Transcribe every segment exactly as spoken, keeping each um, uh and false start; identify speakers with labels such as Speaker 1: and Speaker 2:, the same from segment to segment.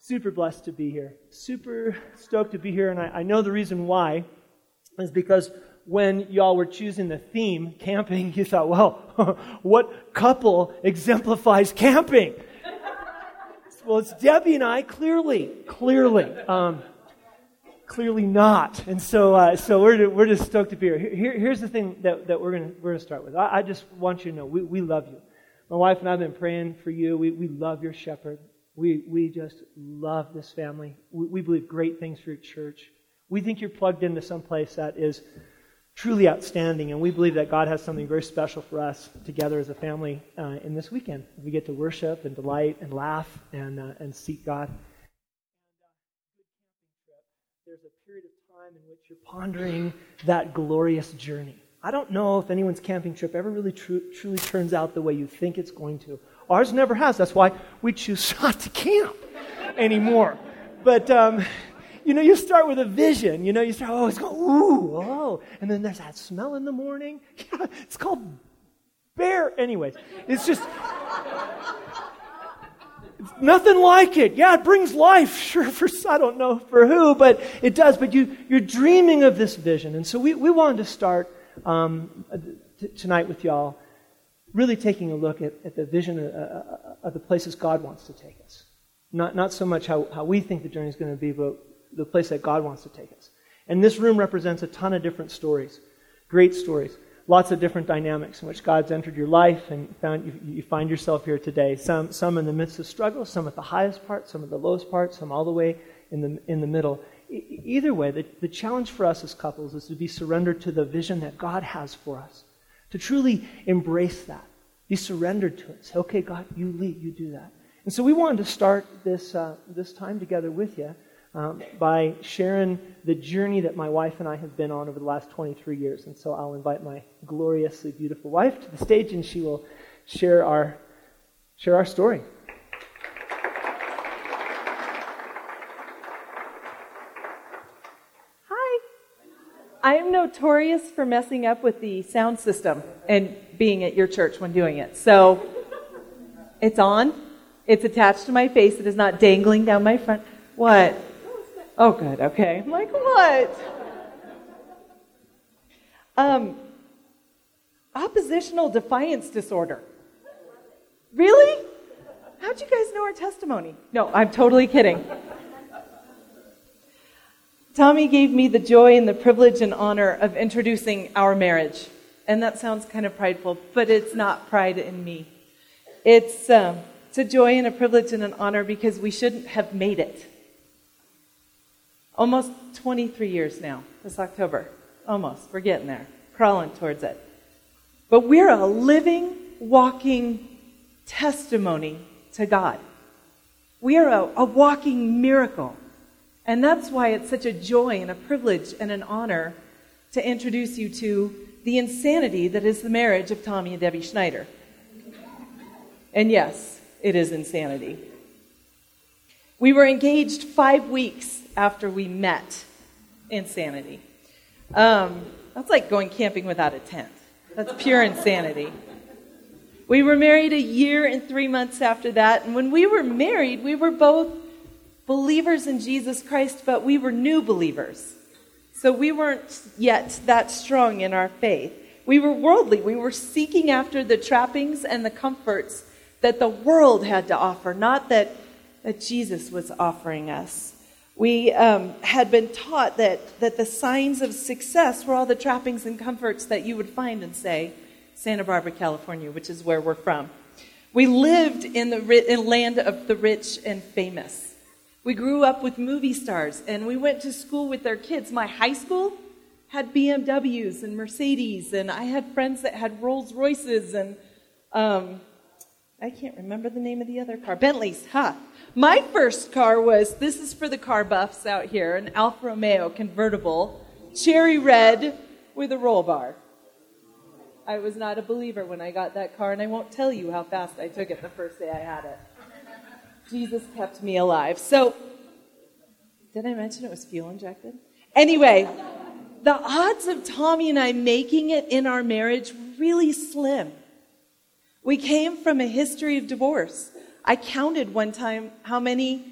Speaker 1: Super blessed to be here. Super stoked to be here, and I, I know the reason why is because when y'all were choosing the theme, camping, you thought, well, what couple exemplifies camping? Well, it's Debbie and I, clearly, clearly, um, clearly not. And so, uh, so we're we're just stoked to be here. here here's the thing that, that we're gonna we're gonna start with. I, I just want you to know we, we love you. My wife and I have been praying for you. We we love your shepherd. We we just love this family. We, we believe great things for your church. We think you're plugged into some place that is truly outstanding, and we believe that God has something very special for us together as a family uh, in this weekend. We get to worship and delight and laugh and uh, and seek God. And, uh, good camping trip. There's a period of time in which you're pondering that glorious journey. I don't know if anyone's camping trip ever really tru- truly turns out the way you think it's going to. Ours never has. That's why we choose not to camp anymore. But, um, you know, you start with a vision. You know, you start, oh, it's going, ooh, oh. And then there's that smell in the morning. Yeah, it's called bear. Anyways, it's just, it's nothing like it. Yeah, it brings life. Sure, for, I don't know for who, but it does. But you, you're dreaming of this vision. And so we, we wanted to start um, t- tonight with y'all, really taking a look at, at the vision of, uh, of the places God wants to take us. Not not so much how, how we think the journey is going to be, but the place that God wants to take us. And this room represents a ton of different stories, great stories, lots of different dynamics in which God's entered your life and found you, you find yourself here today. Some some in the midst of struggle, some at the highest part, some at the lowest part, some all the way in the in the middle. E- either way, the, the challenge for us as couples is to be surrendered to the vision that God has for us. To truly embrace that. Be surrendered to it. Say, okay, God, you lead, you do that. And so we wanted to start this uh, this time together with you um, by sharing the journey that my wife and I have been on over the last twenty-three years. And so I'll invite my gloriously beautiful wife to the stage, and she will share our share our story.
Speaker 2: I am notorious for messing up with the sound system and being at your church when doing it. So it's on. It's attached to my face. It is not dangling down my front. What? Oh, good. Okay. I'm like, what? Um, oppositional defiance disorder. Really? How'd you guys know our testimony? No, I'm totally kidding. Tommy gave me the joy and the privilege and honor of introducing our marriage. And that sounds kind of prideful, but it's not pride in me. It's, um, it's a joy and a privilege and an honor because we shouldn't have made it. Almost twenty-three years now, this October. Almost. We're getting there. Crawling towards it. But we're a living, walking testimony to God. We are a, a walking miracle. And that's why it's such a joy and a privilege and an honor to introduce you to the insanity that is the marriage of Tommy and Debbie Schneider. And yes, it is insanity. We were engaged five weeks after we met. Insanity. Um, that's like going camping without a tent. That's pure insanity. We were married a year and three months after that, and when we were married, we were both believers in Jesus Christ, but we were new believers. So we weren't yet that strong in our faith. We were worldly. We were seeking after the trappings and the comforts that the world had to offer, not that, that Jesus was offering us. We um, had been taught that, that the signs of success were all the trappings and comforts that you would find in, say, Santa Barbara, California, which is where we're from. We lived in the ri- in land of the rich and famous. We grew up with movie stars, and we went to school with their kids. My high school had B M Ws and Mercedes, and I had friends that had Rolls Royces, and um, I can't remember the name of the other car. Bentleys, huh? My first car was, this is for the car buffs out here, an Alfa Romeo convertible, cherry red with a roll bar. I was not a believer when I got that car, and I won't tell you how fast I took it the first day I had it. Jesus kept me alive. So, did I mention it was fuel injected? Anyway, the odds of Tommy and I making it in our marriage were really slim. We came from a history of divorce. I counted one time how many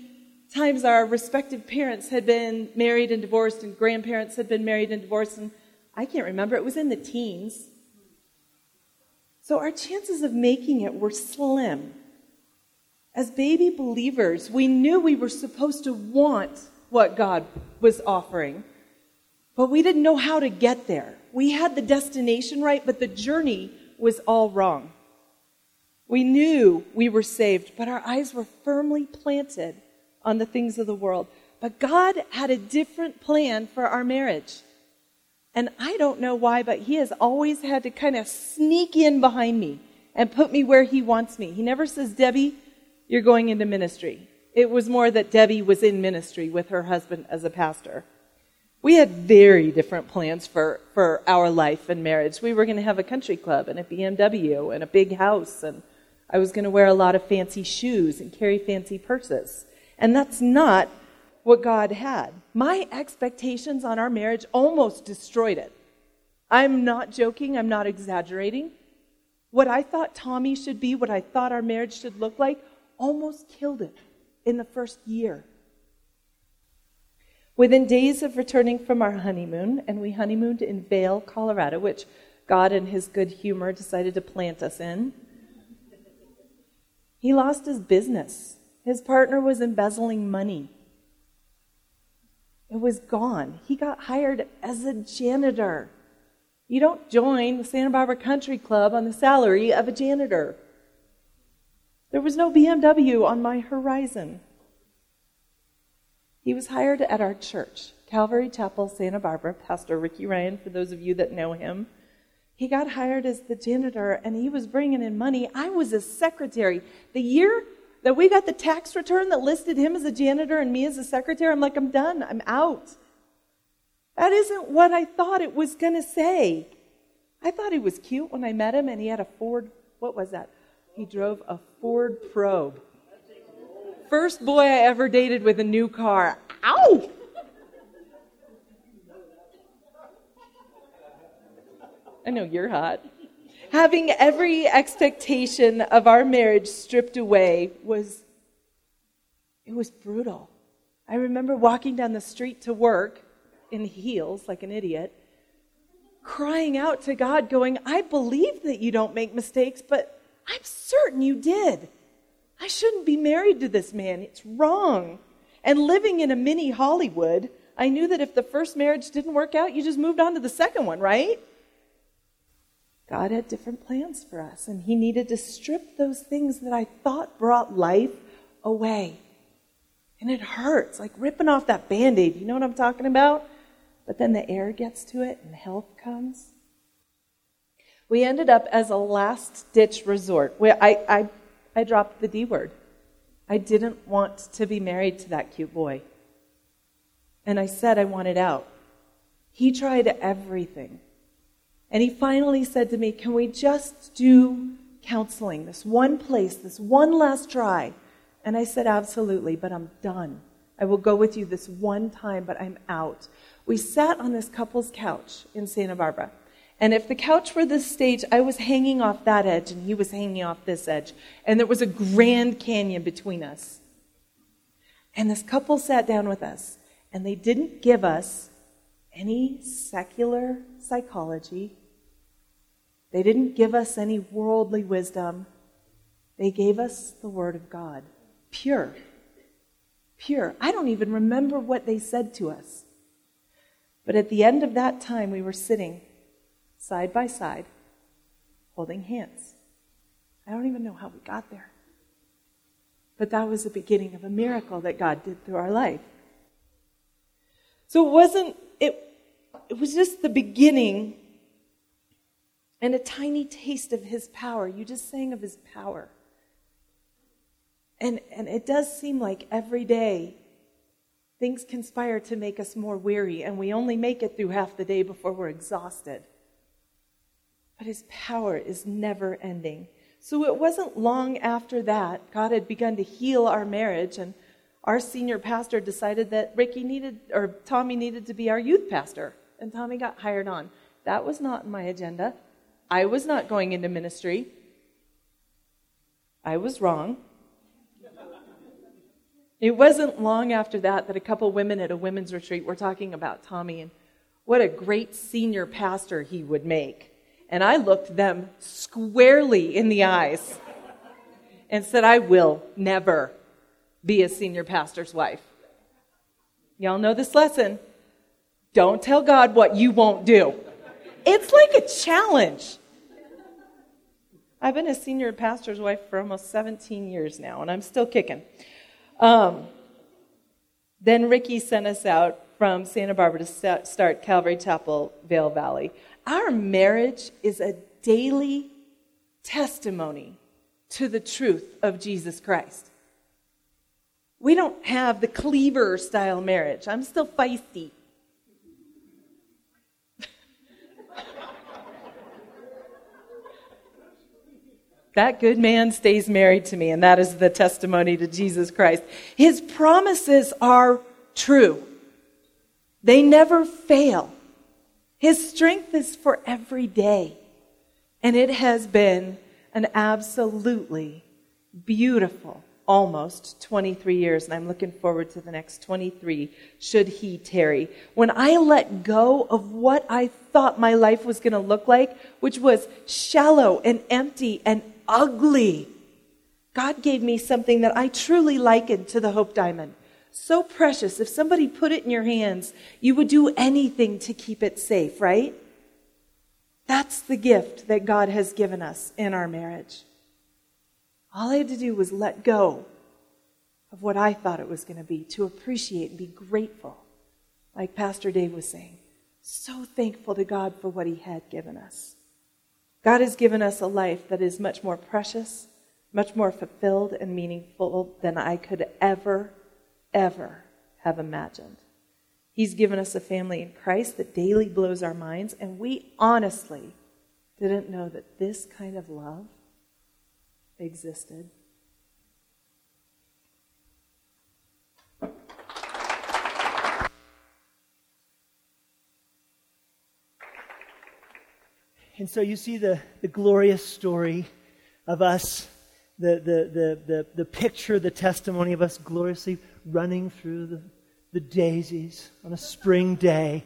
Speaker 2: times our respective parents had been married and divorced, and grandparents had been married and divorced, and I can't remember. It was in the teens. So our chances of making it were slim. As baby believers, we knew we were supposed to want what God was offering, but we didn't know how to get there. We had the destination right, but the journey was all wrong. We knew we were saved, but our eyes were firmly planted on the things of the world. But God had a different plan for our marriage. And I don't know why, but he has always had to kind of sneak in behind me and put me where he wants me. He never says, Debbie, you're going into ministry. It was more that Debbie was in ministry with her husband as a pastor. We had very different plans for, for our life and marriage. We were going to have a country club and a B M W and a big house, and I was going to wear a lot of fancy shoes and carry fancy purses. And that's not what God had. My expectations on our marriage almost destroyed it. I'm not joking. I'm not exaggerating. What I thought Tommy should be, what I thought our marriage should look like, almost killed it in the first year. Within days of returning from our honeymoon, and we honeymooned in Vail, Colorado, which God in his good humor decided to plant us in, he lost his business. His partner was embezzling money. It was gone. He got hired as a janitor. You don't join the Santa Barbara Country Club on the salary of a janitor. There was no B M W on my horizon. He was hired at our church, Calvary Chapel, Santa Barbara, Pastor Ricky Ryan, for those of you that know him. He got hired as the janitor, and he was bringing in money. I was a secretary. The year that we got the tax return that listed him as a janitor and me as a secretary, I'm like, I'm done. I'm out. That isn't what I thought it was going to say. I thought he was cute when I met him, and he had a Ford, what was that? He drove a Ford Probe. First boy I ever dated with a new car. Ow! I know you're hot. Having every expectation of our marriage stripped away was, it was brutal. I remember walking down the street to work in heels like an idiot, crying out to God going, I believe that you don't make mistakes, but I'm certain you did. I shouldn't be married to this man. It's wrong. And living in a mini Hollywood, I knew that if the first marriage didn't work out, you just moved on to the second one, right? God had different plans for us, and he needed to strip those things that I thought brought life away. And it hurts, like ripping off that Band-Aid. You know what I'm talking about? But then the air gets to it and health comes. We ended up as a last-ditch resort. Where I, I, I dropped the D word. I didn't want to be married to that cute boy. And I said I wanted out. He tried everything. And he finally said to me, can we just do counseling, this one place, this one last try? And I said, absolutely, but I'm done. I will go with you this one time, but I'm out. We sat on this couple's couch in Santa Barbara. And if the couch were this stage, I was hanging off that edge, and he was hanging off this edge. And there was a Grand Canyon between us. And this couple sat down with us, and they didn't give us any secular psychology. They didn't give us any worldly wisdom. They gave us the Word of God. Pure. Pure. I don't even remember what they said to us. But at the end of that time, we were sitting side by side, holding hands. I don't even know how we got there. But that was the beginning of a miracle that God did through our life. So it wasn't, it, it was just the beginning and a tiny taste of his power. You just sang of his power. And, and it does seem like every day things conspire to make us more weary, and we only make it through half the day before we're exhausted. But his power is never ending. So it wasn't long after that, God had begun to heal our marriage, and our senior pastor decided that Ricky needed, or Tommy needed to be our youth pastor, and Tommy got hired on. That was not in my agenda. I was not going into ministry. I was wrong. It wasn't long after that that a couple women at a women's retreat were talking about Tommy and what a great senior pastor he would make. And I looked them squarely in the eyes and said, I will never be a senior pastor's wife. Y'all know this lesson. Don't tell God what you won't do. It's like a challenge. I've been a senior pastor's wife for almost seventeen years now, and I'm still kicking. Um, then Ricky sent us out from Santa Barbara to start Calvary Chapel, Vail Valley. Our marriage is a daily testimony to the truth of Jesus Christ. We don't have the Cleaver-style marriage. I'm still feisty. That good man stays married to me, and that is the testimony to Jesus Christ. His promises are true. They never fail. His strength is for every day. And it has been an absolutely beautiful, almost twenty-three years, and I'm looking forward to the next twenty-three, should he tarry. When I let go of what I thought my life was going to look like, which was shallow and empty and ugly, God gave me something that I truly likened to the Hope Diamond. So precious. If somebody put it in your hands, you would do anything to keep it safe, right? That's the gift that God has given us in our marriage. All I had to do was let go of what I thought it was going to be, to appreciate and be grateful. Like Pastor Dave was saying, so thankful to God for what he had given us. God has given us a life that is much more precious, much more fulfilled and meaningful than I could ever, ever have imagined. He's given us a family in Christ that daily blows our minds, and we honestly didn't know that this kind of love existed.
Speaker 1: And so you see the, the glorious story of us, the, the, the, the, the picture, the testimony of us gloriously running through the, the daisies on a spring day.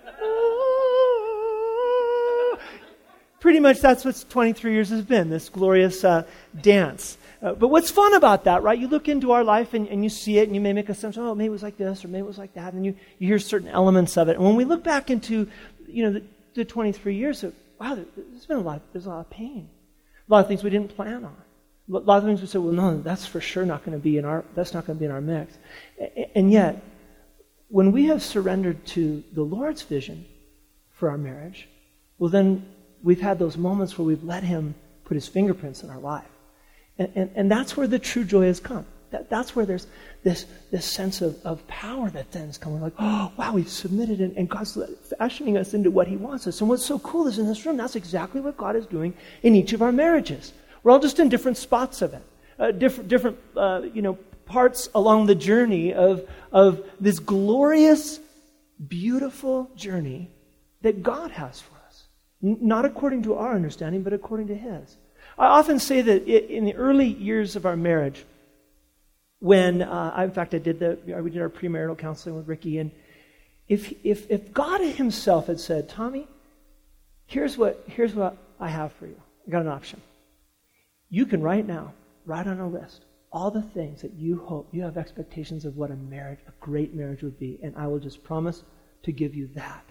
Speaker 1: Pretty much that's what twenty-three years has been, this glorious uh, dance. Uh, but what's fun about that, right? You look into our life and, and you see it and you may make assumptions, oh, maybe it was like this or maybe it was like that. And you, you hear certain elements of it. And when we look back into, you know, the, the twenty-three years, wow, there's been a lot, there's a lot of pain. A lot of things we didn't plan on. A lot of things we said, well, no, that's for sure not going to be in our, that's not going to be in our mix. And yet, when we have surrendered to the Lord's vision for our marriage, well, then we've had those moments where we've let Him put His fingerprints in our life. And, and, and that's where the true joy has come. That, that's where there's this, this sense of, of power that then is coming. Like, oh, wow, we've submitted and, and God's fashioning us into what He wants us. And what's so cool is in this room, that's exactly what God is doing in each of our marriages. We're all just in different spots of it. Uh, different, different uh, you know, parts along the journey of, of this glorious, beautiful journey that God has for us. N- not according to our understanding, but according to His. I often say that it, in the early years of our marriage, when, uh, in fact, I did the, we did our premarital counseling with Ricky, and if if if God Himself had said, Tommy, here's what here's what I have for you. I got an option. You can right now write on a list all the things that you hope, you have expectations of what a marriage, a great marriage would be, and I will just promise to give you that.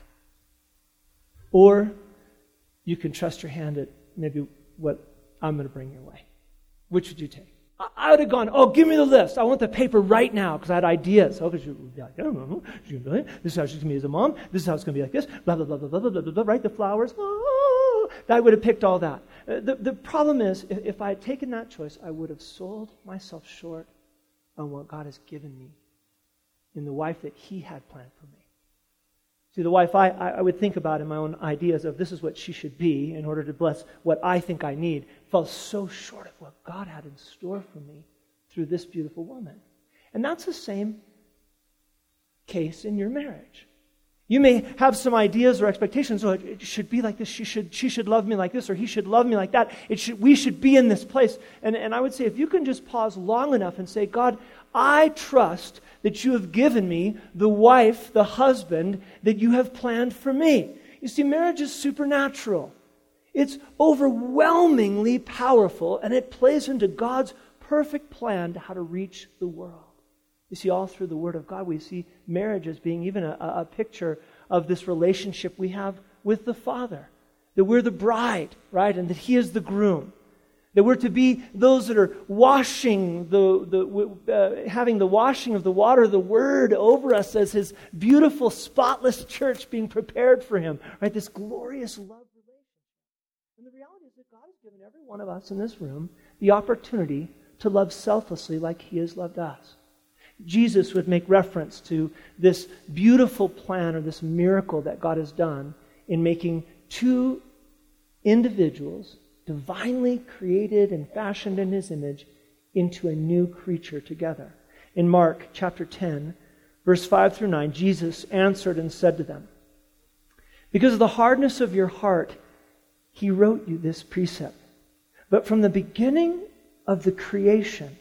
Speaker 1: Or you can trust your hand at maybe what I'm going to bring your way. Which would you take? I would have gone, oh, give me the list. I want the paper right now because I had ideas. Oh, because you would be like, I don't know. She's gonna be like, this is how she's going to be as a mom. This is how it's going to be like this. Blah, blah, blah, blah, blah, blah, blah, blah, right? The flowers. Oh, I would have picked all that. Uh, the, the problem is, if, if I had taken that choice, I would have sold myself short on what God has given me in the wife that He had planned for me. See, the wife I, I would think about in my own ideas of this is what she should be in order to bless what I think I need, fell so short of what God had in store for me through this beautiful woman. And that's the same case in your marriage. You may have some ideas or expectations, oh, it, it should be like this, she should she should love me like this, or he should love me like that. It should we should be in this place. And, and I would say if you can just pause long enough and say, God, I trust that you have given me the wife, the husband that you have planned for me. You see, marriage is supernatural. It's overwhelmingly powerful, and it plays into God's perfect plan to how to reach the world. You see, all through the Word of God, we see marriage as being even a, a picture of this relationship we have with the Father. That we're the bride, right? And that He is the groom. That we're to be those that are washing, the, the uh, having the washing of the water of the Word over us as His beautiful, spotless church being prepared for Him. Right? This glorious love relationship. And the reality is that God has given every one of us in this room the opportunity to love selflessly like He has loved us. Jesus would make reference to this beautiful plan or this miracle that God has done in making two individuals, divinely created and fashioned in His image, into a new creature together. In Mark chapter ten, verse five through nine, Jesus answered and said to them, "Because of the hardness of your heart, He wrote you this precept. But from the beginning of the creation,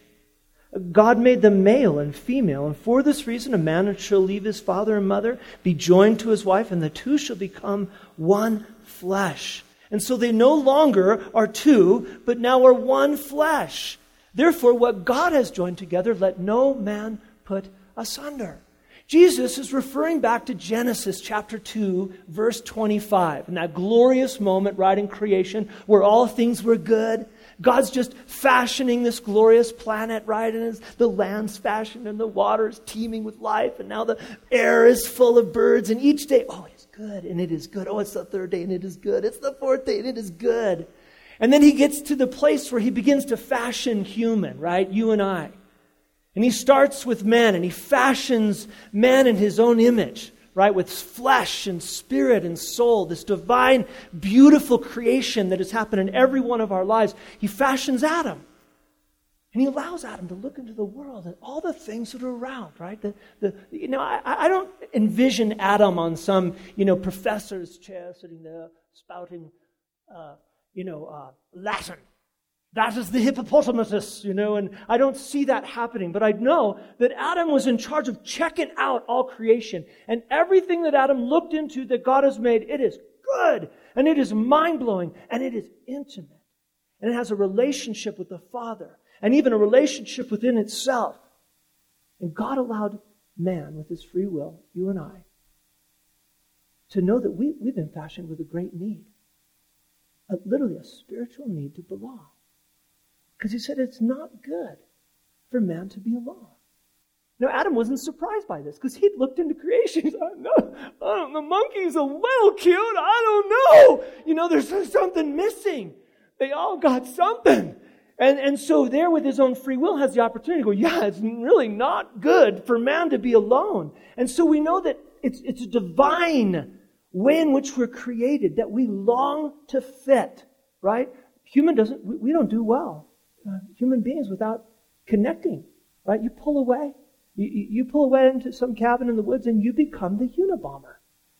Speaker 1: God made them male and female, and for this reason a man shall leave his father and mother, be joined to his wife, and the two shall become one flesh. And so they no longer are two, but now are one flesh. Therefore, what God has joined together, let no man put asunder." Jesus is referring back to Genesis chapter two, verse twenty-five, and that glorious moment right in creation where all things were good. God's just fashioning this glorious planet, right? And the land's fashioned and the water's teeming with life. And now the air is full of birds. And each day, oh, it's good and it is good. Oh, it's the third day and it is good. It's the fourth day and it is good. And then He gets to the place where He begins to fashion human, right? You and I. And He starts with man and He fashions man in His own image, right? With flesh and spirit and soul, this divine, beautiful creation that has happened in every one of our lives. He fashions Adam. And He allows Adam to look into the world and all the things that are around, right? The, the, you know, I, I don't envision Adam on some, you know, professor's chair sitting there spouting, uh, you know, uh, Latin. That is the hippopotamus, you know, and I don't see that happening. But I know that Adam was in charge of checking out all creation. And everything that Adam looked into that God has made, it is good. And it is mind-blowing. And it is intimate. And it has a relationship with the Father. And even a relationship within itself. And God allowed man, with his free will, you and I, to know that we, we've been fashioned with a great need. A, literally a spiritual need to belong. Because He said it's not good for man to be alone. Now, Adam wasn't surprised by this because he'd looked into creation. He thought, no, oh, the monkey's a little cute. I don't know. You know, there's something missing. They all got something. And, and so there with his own free will has the opportunity to go, yeah, it's really not good for man to be alone. And so we know that it's, it's a divine way in which we're created, that we long to fit, right? Human doesn't, we, we don't do well. Uh, human beings without connecting, right? You pull away. You, you, you pull away into some cabin in the woods and you become the Unabomber.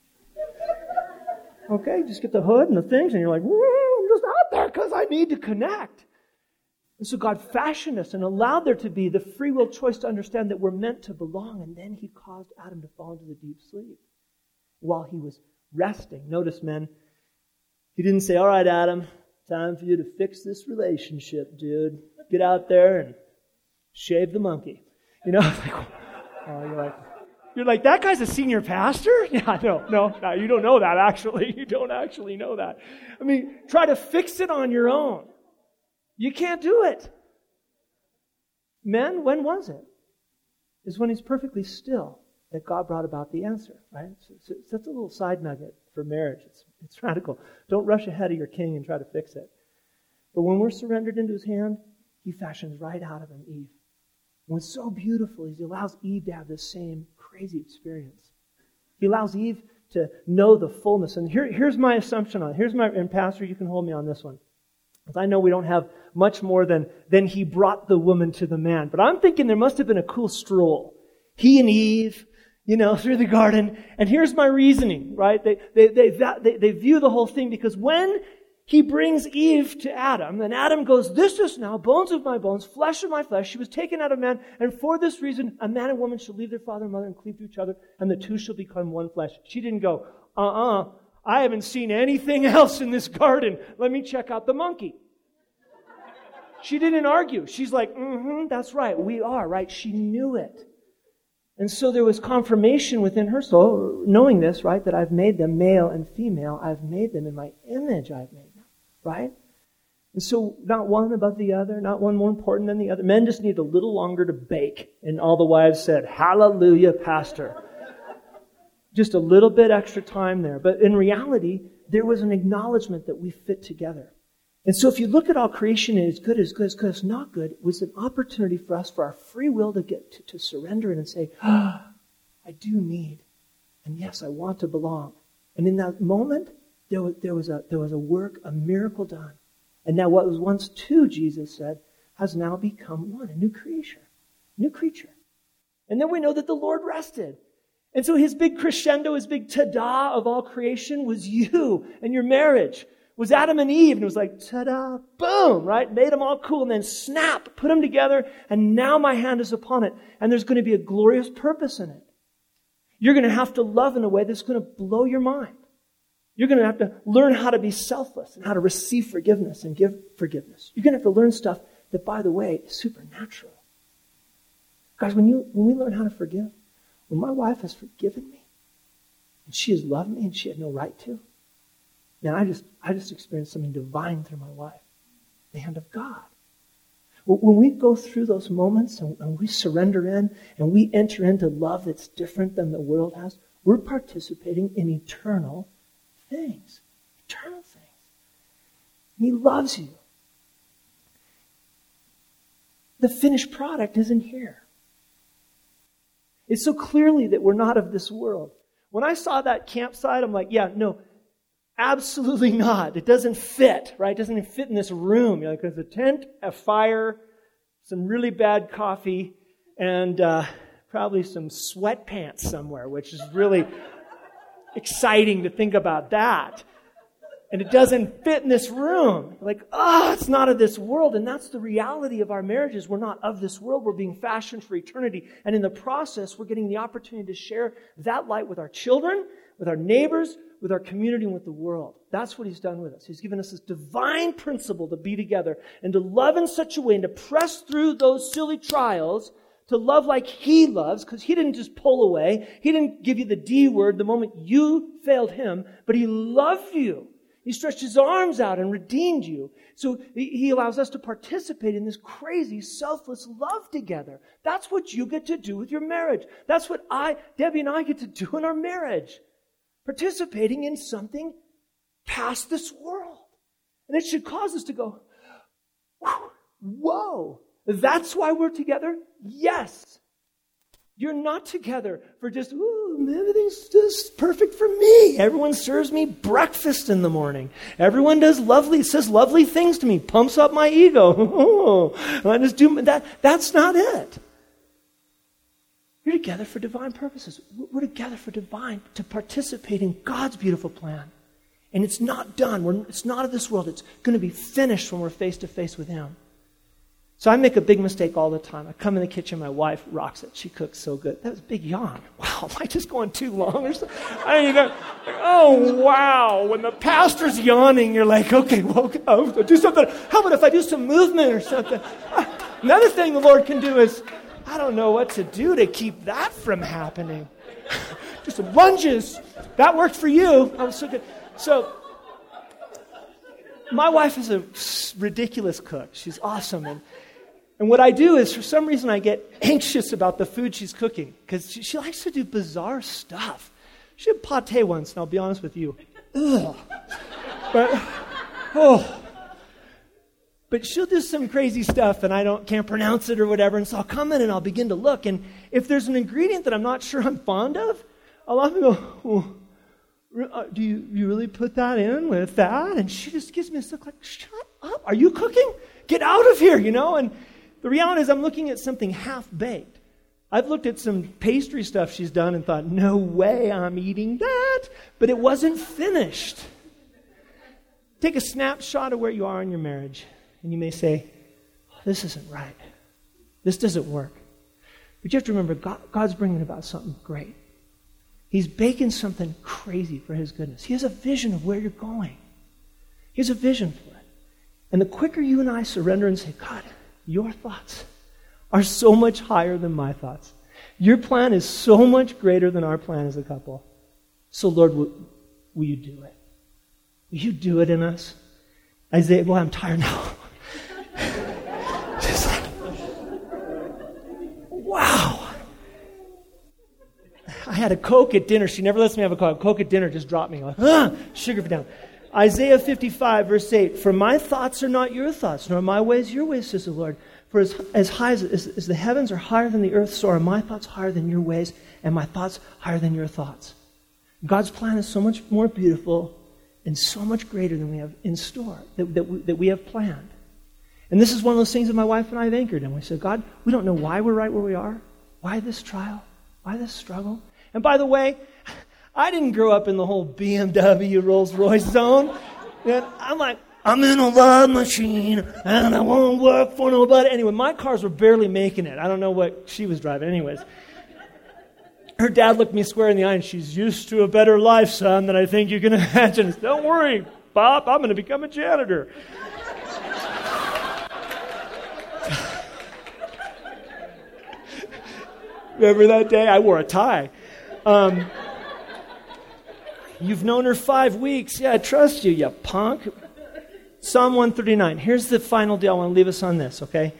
Speaker 1: Okay, just get the hood and the things and you're like, I'm just out there because I need to connect. And so God fashioned us and allowed there to be the free will choice to understand that we're meant to belong. And then He caused Adam to fall into the deep sleep while he was resting. Notice, men, He didn't say, all right, Adam, time for you to fix this relationship, dude. Get out there and shave the monkey. You know, like, oh, you're like, you're like, that guy's a senior pastor? Yeah, no, no, no, you don't know that, actually. You don't actually know that. I mean, try to fix it on your own. You can't do it. Men, when was it? It's when he's perfectly still that God brought about the answer, right? So, so, so that's a little side nugget for marriage. It's, it's radical. Don't rush ahead of your king and try to fix it. But when we're surrendered into His hand, He fashions right out of him Eve. And what's so beautiful is He allows Eve to have this same crazy experience. He allows Eve to know the fullness. And here, here's my assumption on it. Here's my, and Pastor, you can hold me on this one. Because I know we don't have much more than, than He brought the woman to the man. But I'm thinking there must have been a cool stroll. He and Eve, you know, through the garden. And here's my reasoning, right? They, they, they, they, they view the whole thing because when He brings Eve to Adam, and Adam goes, this is now bones of my bones, flesh of my flesh. She was taken out of man, and for this reason, a man and woman shall leave their father and mother and cleave to each other, and the two shall become one flesh. She didn't go, uh-uh, I haven't seen anything else in this garden. Let me check out the monkey. She didn't argue. She's like, mm-hmm, that's right, we are, right? She knew it. And so there was confirmation within her soul, knowing this, right, that I've made them male and female. I've made them in my image, I've made them, right? And so not one above the other, not one more important than the other. Men just need a little longer to bake. And all the wives said, hallelujah, pastor. Just a little bit extra time there. But in reality, there was an acknowledgement that we fit together. And so if you look at all creation, it is good, it's good, it's good, it's not good. It was an opportunity for us, for our free will to get to, to surrender it and say, ah, I do need, and yes, I want to belong. And in that moment, there was, there was a there was a work, a miracle done. And now what was once two, Jesus said, has now become one, a new creation, new creature. And then we know that the Lord rested. And so his big crescendo, his big ta-da of all creation was you and your marriage. Was Adam and Eve, and it was like, ta-da, boom, right? Made them all cool, and then snap, put them together, and now my hand is upon it. And there's going to be a glorious purpose in it. You're going to have to love in a way that's going to blow your mind. You're going to have to learn how to be selfless and how to receive forgiveness and give forgiveness. You're going to have to learn stuff that, by the way, is supernatural. Guys, when you when we learn how to forgive, when my wife has forgiven me, and she has loved me and she had no right to, man, I just I just experienced something divine through my wife. The hand of God. When we go through those moments and, and we surrender in and we enter into love that's different than the world has, we're participating in eternal things. Eternal things. And he loves you. The finished product isn't here. It's so clearly that we're not of this world. When I saw that campsite, I'm like, yeah, no, absolutely not. It doesn't fit, right? It doesn't even fit in this room. You know, like there's a tent, a fire, some really bad coffee, and uh, probably some sweatpants somewhere, which is really exciting to think about that. And it doesn't fit in this room. Like, oh, it's not of this world. And that's the reality of our marriages. We're not of this world. We're being fashioned for eternity. And in the process, we're getting the opportunity to share that light with our children, with our neighbors, with our community, and with the world. That's what he's done with us. He's given us this divine principle to be together and to love in such a way and to press through those silly trials, to love like he loves, because he didn't just pull away. He didn't give you the D word the moment you failed him, but he loved you. He stretched his arms out and redeemed you. So he allows us to participate in this crazy, selfless love together. That's what you get to do with your marriage. That's what I, Debbie and I get to do in our marriage. Participating in something past this world. And it should cause us to go, whoa, that's why we're together? Yes. You're not together for just, ooh, everything's just perfect for me. Everyone serves me breakfast in the morning. Everyone does lovely, says lovely things to me, pumps up my ego. Oh, I just do that. That's not it. You're together for divine purposes. We're together for divine, to participate in God's beautiful plan. And it's not done. We're, it's not of this world. It's going to be finished when we're face to face with Him. So I make a big mistake all the time. I come in the kitchen, my wife rocks it. She cooks so good. That was a big yawn. Wow, am I just going too long or something? I mean, you go, oh, wow. When the pastor's yawning, you're like, okay, well, I'll do something. How about if I do some movement or something? Another thing the Lord can do is, I don't know what to do to keep that from happening. Just some lunges. That worked for you. That was so good. So, my wife is a ridiculous cook. She's awesome. And And what I do is, for some reason, I get anxious about the food she's cooking because she, she likes to do bizarre stuff. She had pate once, and I'll be honest with you. Ugh. But, oh. But she'll do some crazy stuff, and I don't can't pronounce it or whatever, and so I'll come in and I'll begin to look. And if there's an ingredient that I'm not sure I'm fond of, I'll often go, oh, do you, you really put that in with that? And she just gives me this look like, shut up. Are you cooking? Get out of here, you know? And the reality is I'm looking at something half-baked. I've looked at some pastry stuff she's done and thought, no way I'm eating that. But it wasn't finished. take a snapshot of where you are in your marriage, and you may say, oh, this isn't right. This doesn't work. But you have to remember, God, God's bringing about something great. He's baking something crazy for his goodness. He has a vision of where you're going. He has a vision for it. And the quicker you and I surrender and say, God, your thoughts are so much higher than my thoughts. Your plan is so much greater than our plan as a couple. So, Lord, will, will you do it? Will you do it in us? Isaiah, boy, I'm tired now. Just like, wow. I had a Coke at dinner. She never lets me have a Coke. Coke at dinner just dropped me. Like, ah, sugar down. Isaiah fifty-five, verse eight. For my thoughts are not your thoughts, nor my ways your ways, says the Lord. For as, as high as, as, as the heavens are higher than the earth, so are my thoughts higher than your ways, and my thoughts higher than your thoughts. God's plan is so much more beautiful and so much greater than we have in store, that, that, we, that we have planned. And this is one of those things that my wife and I have anchored in. We said, God, we don't know why we're right where we are. Why this trial? Why this struggle? And by the way, I didn't grow up in the whole B M W Rolls Royce zone. And I'm like, I'm in a love machine, and I won't work for nobody. Anyway, my cars were barely making it. I don't know what she was driving. Anyways, her dad looked me square in the eye, and she's used to a better life, son, than I think you can imagine. Don't worry, Bob, I'm going to become a janitor. Remember that day? I wore a tie. Um, you've known her five weeks. Yeah, I trust you, you punk. Psalm one thirty-nine. Here's the final deal. I want to leave us on this, okay?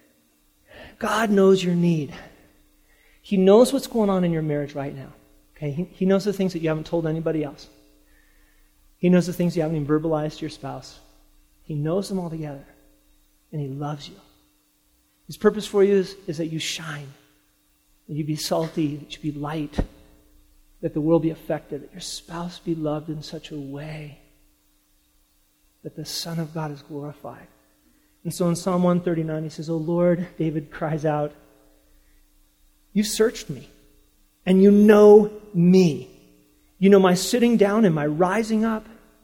Speaker 1: God knows your need. He knows what's going on in your marriage right now. Okay? He, he knows the things that you haven't told anybody else. He knows the things you haven't even verbalized to your spouse. He knows them all together. And he loves you. His purpose for you is, is that you shine. That you be salty, that you be light, that the world be affected, that your spouse be loved in such a way that the Son of God is glorified. And so in Psalm one thirty-nine, he says, "O Lord," David cries out, "you've searched me, and you know me. You know my sitting down and my rising up.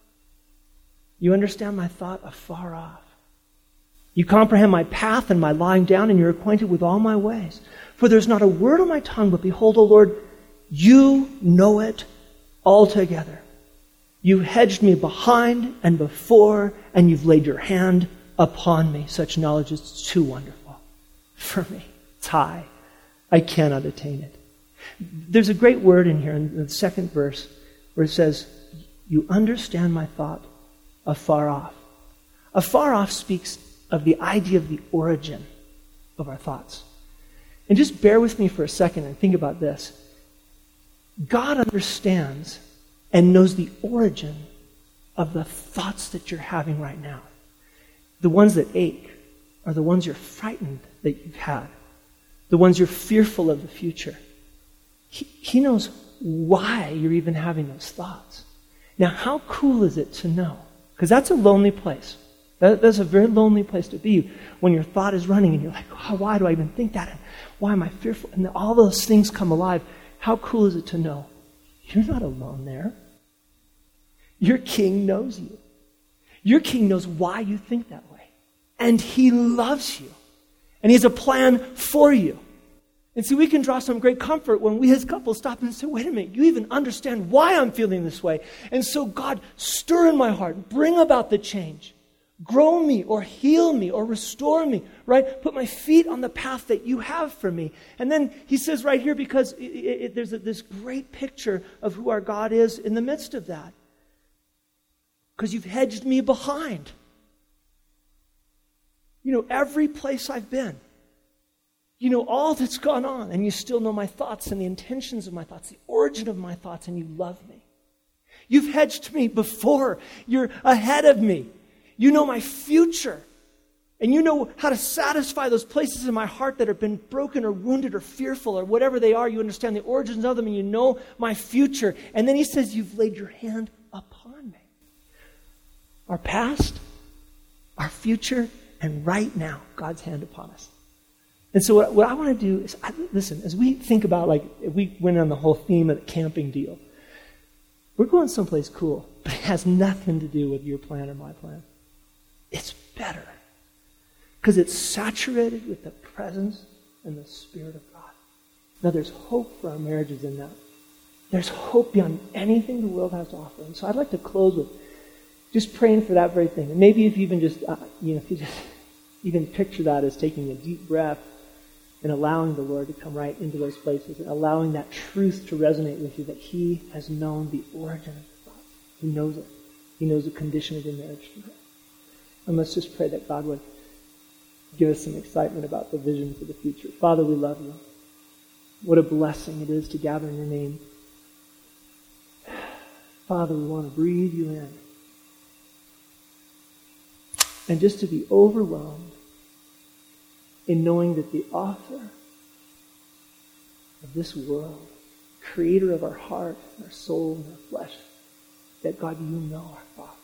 Speaker 1: You understand my thought afar off. You comprehend my path and my lying down, and you're acquainted with all my ways. For there's not a word on my tongue, but behold, O Lord, you know it altogether. You hedged me behind and before, and you've laid your hand upon me." Such knowledge is too wonderful for me. It's high. I cannot attain it. There's a great word in here in the second verse where it says, "You understand my thought afar off." Afar off speaks of the idea of the origin of our thoughts. And just bear with me for a second and think about this. God understands and knows the origin of the thoughts that you're having right now. The ones that ache are the ones you're frightened that you've had. The ones you're fearful of the future. He, he knows why you're even having those thoughts. Now, how cool is it to know? Because that's a lonely place. That, that's a very lonely place to be when your thought is running and you're like, oh, why do I even think that? And why am I fearful? And all those things come alive. How cool is it to know you're not alone there? Your King knows you. Your King knows why you think that way. And he loves you. And he has a plan for you. And see, we can draw some great comfort when we as couples stop and say, wait a minute, you even understand why I'm feeling this way. And so God, stir in my heart, bring about the change. Grow me or heal me or restore me, right? Put my feet on the path that you have for me. And then he says right here, because it, it, it, there's a, this great picture of who our God is in the midst of that. Because you've hedged me behind. You know, every place I've been. You know all that's gone on, and you still know my thoughts and the intentions of my thoughts, the origin of my thoughts, and you love me. You've hedged me before. You're ahead of me. You know my future. And you know how to satisfy those places in my heart that have been broken or wounded or fearful or whatever they are. You understand the origins of them, and you know my future. And then he says, you've laid your hand upon me. Our past, our future, and right now, God's hand upon us. And so what, what I want to do is, I, listen, as we think about, like, if we went on the whole theme of the camping deal, we're we're going someplace cool, but it has nothing to do with your plan or my plan. It's better because it's saturated with the presence and the Spirit of God. Now, there's hope for our marriages in that. There's hope beyond anything the world has to offer. And so I'd like to close with just praying for that very thing. And maybe if you even just, uh, you know, if you just even picture that as taking a deep breath and allowing the Lord to come right into those places, and allowing that truth to resonate with you, that He has known the origin of the thought. He knows it. He knows the condition of your marriage. And let's just pray that God would give us some excitement about the vision for the future. Father, we love you. What a blessing it is to gather in your name. Father, we want to breathe you in. And just to be overwhelmed in knowing that the author of this world, creator of our heart, our soul, and our flesh, that God, you know our thoughts.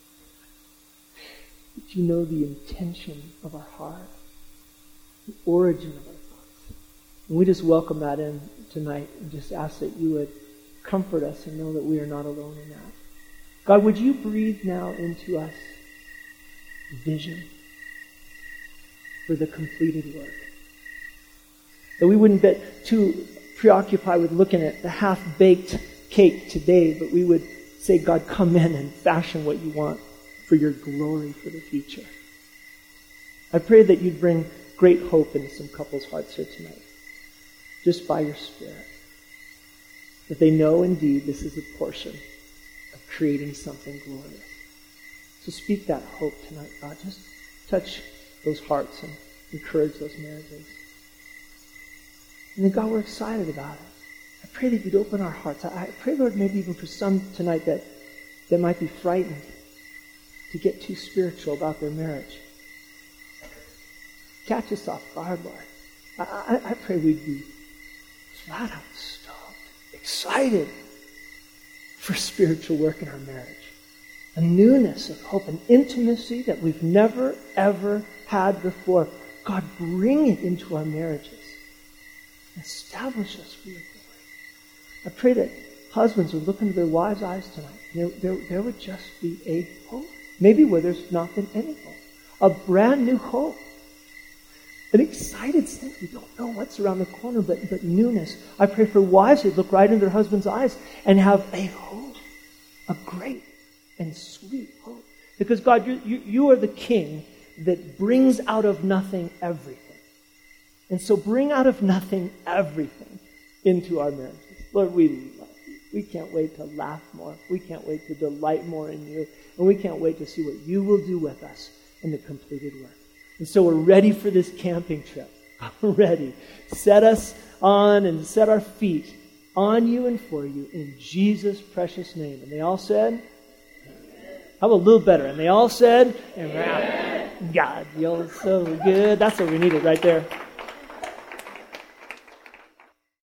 Speaker 1: That you know the intention of our heart, the origin of our thoughts. And we just welcome that in tonight and just ask that you would comfort us and know that we are not alone in that. God, would you breathe now into us vision for the completed work? That we wouldn't get too preoccupied with looking at the half-baked cake today, but we would say, God, come in and fashion what you want for your glory for the future. I pray that you'd bring great hope into some couples' hearts here tonight, just by your Spirit. That they know indeed this is a portion of creating something glorious. So speak that hope tonight, God. Just touch those hearts and encourage those marriages. And then, God, we're excited about it. I pray that you'd open our hearts. I, I pray, Lord, maybe even for some tonight that, that might be frightened to get too spiritual about their marriage. Catch us off guard, Lord. I, I, I pray we'd be flat out stoked, excited for spiritual work in our marriage. A newness of hope, an intimacy that we've never, ever had before. God, bring it into our marriages. Establish us for your glory. I pray that husbands would look into their wives' eyes tonight. There, there, there would just be a hope. Maybe where there's not been any hope. A brand new hope. An excited sense. We don't know what's around the corner, but, but newness. I pray for wives who'd look right into their husband's eyes and have a hope. A great and sweet hope. Because God, you, you, you are the King that brings out of nothing everything. And so bring out of nothing everything into our marriages. Lord, we love you. We can't wait to laugh more. We can't wait to delight more in you. And we can't wait to see what you will do with us in the completed work. And so we're ready for this camping trip. We're ready. Set us on and set our feet on you and for you in Jesus' precious name. And they all said, how about a little better? And they all said, Amen. God, you're so good. That's what we needed right there.